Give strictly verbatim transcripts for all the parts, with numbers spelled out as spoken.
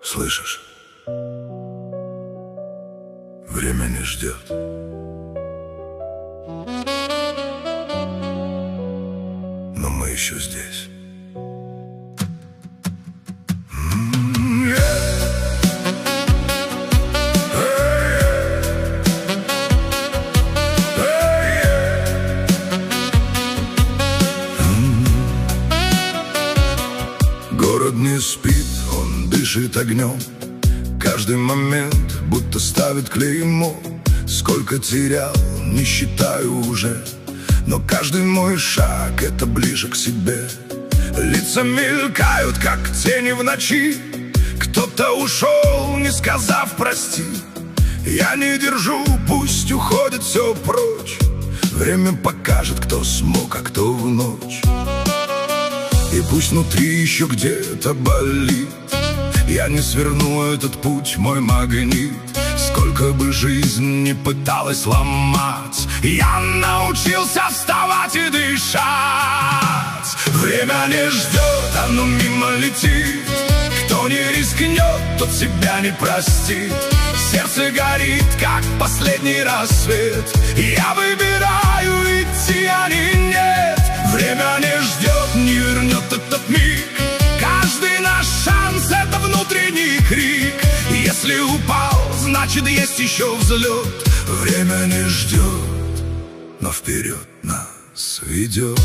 Слышишь? Время не ждет. Но мы еще здесь. Город не спит, он дышит огнем. Каждый момент будто ставит клеймо. Сколько терял, не считаю уже, но каждый мой шаг — это ближе к себе. Лица мелькают, как тени в ночи. Кто-то ушел, не сказав прости. Я не держу, пусть уходит все прочь. Время покажет, кто смог, а кто в ночь. И пусть внутри еще где-то болит, я не сверну этот путь, мой магнит. Сколько бы жизнь не пыталась ломать, я научился вставать и дышать. Время не ждет, оно мимо летит. Кто не рискнет, тот себя не простит. Сердце горит, как последний рассвет. Я выбираю идти, а не нет. Время не ждет, не вернет этот миг. Каждый наш шанс — это внутренний крик. Если упал, значит есть еще взлет. Время не ждет, но вперед нас ведет.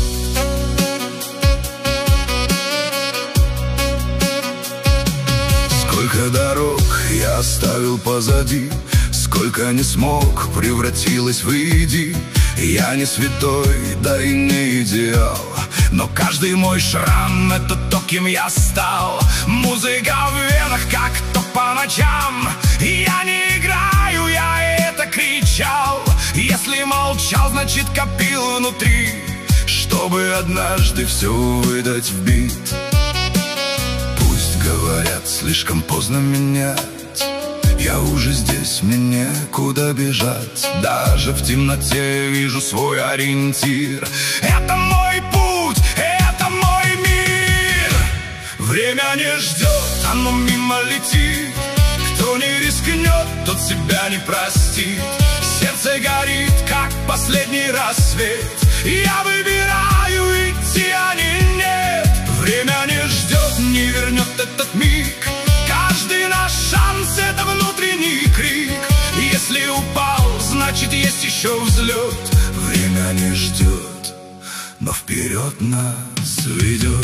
Сколько дорог я оставил позади, сколько не смог, превратилось в иди. Я не святой, да и не идеал, но каждый мой шрам — это то, кем я стал. Музыка в венах, как ток по ночам. Я не играю, я это кричал. Если молчал, значит копил внутри, чтобы однажды все выдать в бит. Пусть говорят, слишком поздно менять. Я уже здесь, мне куда бежать. Даже в темноте вижу свой ориентир. Это мой путь, это мой мир. Время не ждет, оно мимо летит. Кто не рискнет, тот себя не простит. Сердце горит, как последний рассвет. Я выбираю идти, а не нет. Время не ждет, не вернет этот миг. Каждый наш шанс — это внутренний крик. Если упал, значит есть еще взлет. Время не ждет, но вперед нас ведет.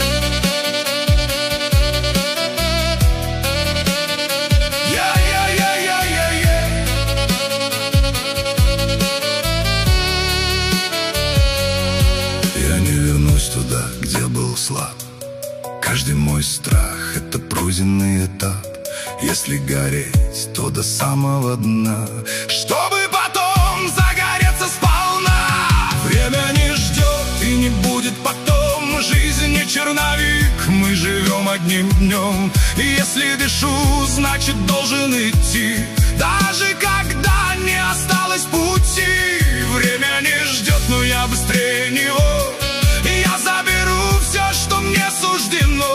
Я не вернусь туда, где был слаб. Каждый мой страх — это пройденный этап. Если гореть, то до самого дна, чтобы потом загореться сполна. Время не ждет и не будет потом. Жизнь не черновик, мы живем одним днем. И если дышу, значит должен идти, даже когда не осталось пути. Время не ждет, но я быстрее него. Я заберу все, что мне суждено.